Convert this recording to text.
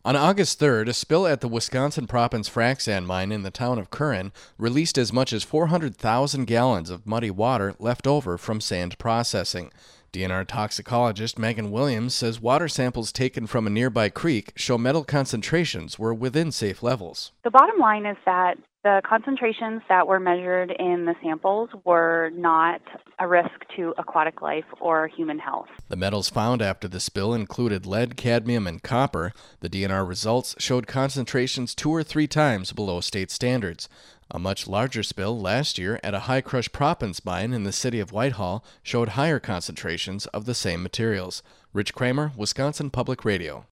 On August 3rd, a spill at the Wisconsin Proppants frac sand mine in the town of Curran released as much as 400,000 gallons of muddy water left over from sand processing. DNR toxicologist Megan Williams says water samples taken from a nearby creek show metal concentrations were within safe levels. The bottom line is that the concentrations that were measured in the samples were not a risk to aquatic life or human health. The metals found after the spill included lead, cadmium, and copper. The DNR results showed concentrations 2 or 3 times below state standards. A much larger spill last year at a high-crush proppants mine in the city of Whitehall showed higher concentrations of the same materials. Rich Kramer, Wisconsin Public Radio.